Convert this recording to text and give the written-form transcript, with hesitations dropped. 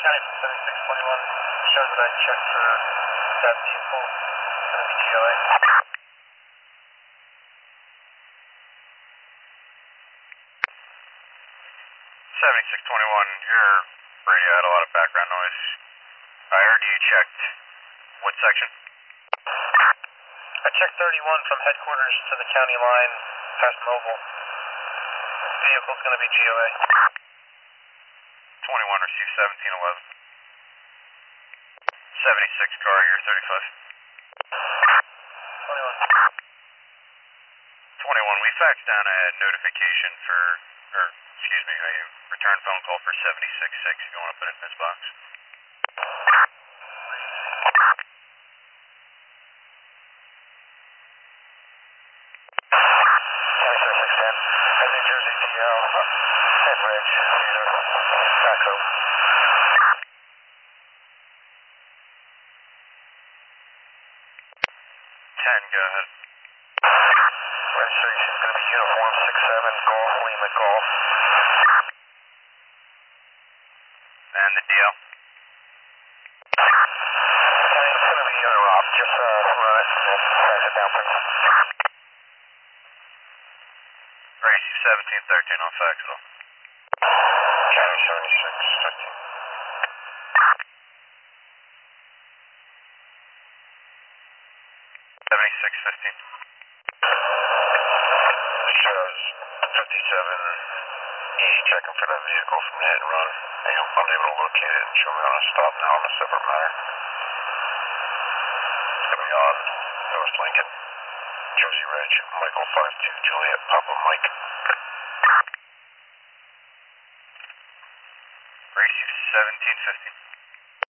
County 7621 shows that I checked for that vehicle. It's going to be GOA. 7621, your radio had a lot of background noise. I heard you checked what section? I checked 31 from headquarters to the county line past Mobile. This vehicle's going to be GOA. 21 received 1711. 76 car, you're 35. 21. 21, we faxed down a notification for, or excuse me, a return phone call for 766 if you want to put it in this box. New Jersey DL, and Reg, Echo. 10, go ahead. Registration is going to be Uniform 67 Golf Lima Golf. And the DL? It's going to be Rob. Just run it and then pass it down, please. Race 1713 on fax it all. County 7615. 7615. Shows 57E checking for that vehicle from the hit and run. I'm unable to locate it and show me on a stop now on a separate matter. It's going to be on North Lincoln, Jersey Reg, Michael 52 Juliet, Papa Mike. Race 1715.